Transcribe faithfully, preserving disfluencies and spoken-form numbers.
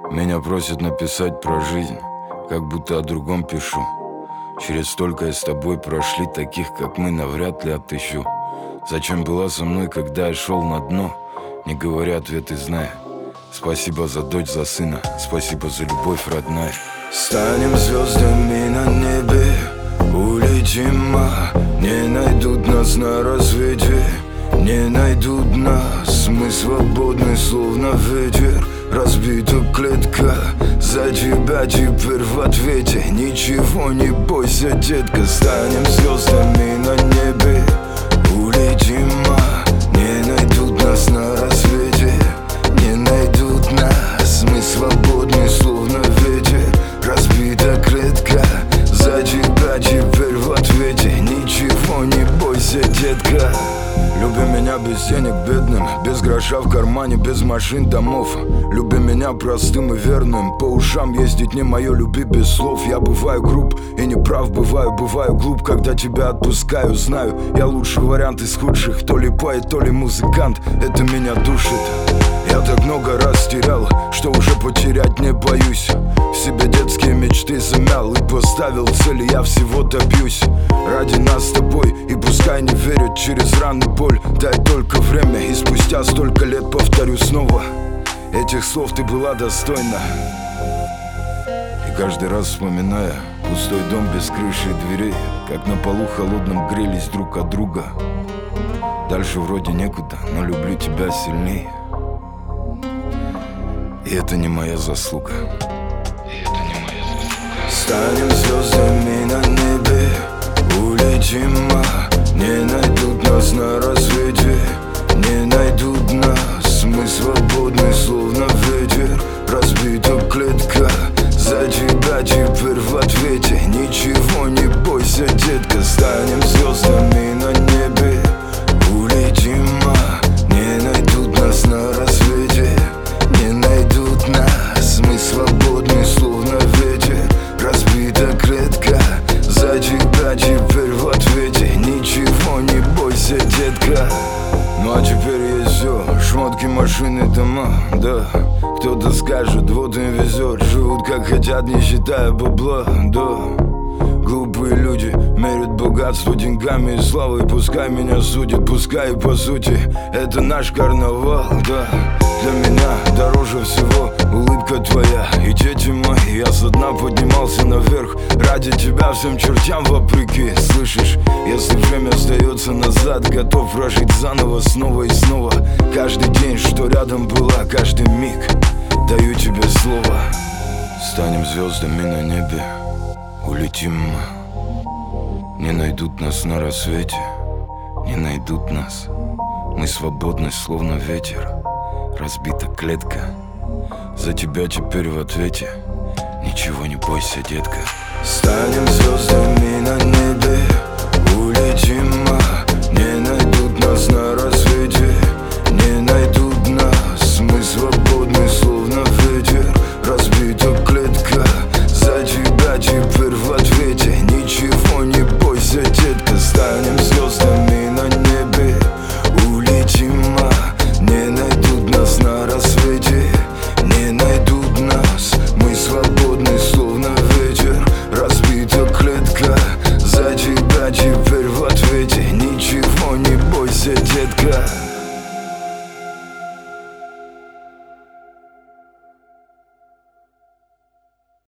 Меня просят написать про жизнь, как будто о другом пишу. Через столько я с тобой прошли, таких как мы навряд ли отыщу. Зачем была со мной, когда я шел на дно? Не говоря ответы, зная. Спасибо за дочь, за сына, спасибо за любовь, родная. Станем звездами на небе, улетим, а не найдут нас на рассвете. Не найдут нас, мы свободны, словно ветер. Разбита клетка, за тебя теперь в ответе. Ничего не бойся, детка. Станем звездами на небе, улетим, а не найдут нас на рассвете. Не найдут нас, мы свободны, словно ветер. Разбита клетка, за тебя теперь в ответе. Ничего не бойся, детка. Люби меня без денег бедным, без гроша в кармане, без машин, домов. Люби меня простым и верным, по ушам ездить не мое, люби без слов. Я бываю груб и неправ, бываю, бываю глуп, когда тебя отпускаю. Знаю, я лучший вариант из худших, то ли поэт, то ли музыкант. Это меня душит. Я так много раз терял, что уже потерять не боюсь. В себе детские мечты замял и поставил цели, я всего добьюсь. Ради нас с тобой, и пускай не верят через раны боль. Дай только время, и спустя столько лет повторю снова. Этих слов ты была достойна. И каждый раз вспоминая пустой дом без крыши и дверей, как на полу холодном грелись друг от друга. Дальше вроде некуда, но люблю тебя сильней. И это не моя заслуга. И это не моя заслуга. Станем звездами на небе, улетим, а не найдут нас на рассвете. Не найдут нас, мы свободны, словно ветер. Разбита клетка, за тебя теперь в ответе. Ничего не бойся, детка. Станем звездами на небе, улетим, а не найдут нас на рассвете. Не найдут нас, мы свободны, словно ветер. Разбита клетка, за тебя теперь в ответе. Ничего не бойся, детка. Ну а теперь есть все, шмотки, машины, дома, да. Кто-то скажет, вот им везет, живут как хотят, не считая бабла, да. Глупые люди мерят богатство деньгами и славой. Пускай меня судят, пускай по сути это наш карнавал, да. Для меня дороже всего улыбка твоя и дети мои. Я со дна поднимался наверх ради тебя всем чертям вопреки. Слышишь, если время остается назад, готов прожить заново снова и снова. Каждый день, что рядом была, каждый миг, даю тебе слово. Станем звездами на небе, улетим. Не найдут нас на рассвете, не найдут нас. Мы свободны, словно ветер. Разбита клетка, за тебя теперь в ответе. Ничего не бойся, детка. Станем звездами на небе, улетим, а не найдут нас на рассвете.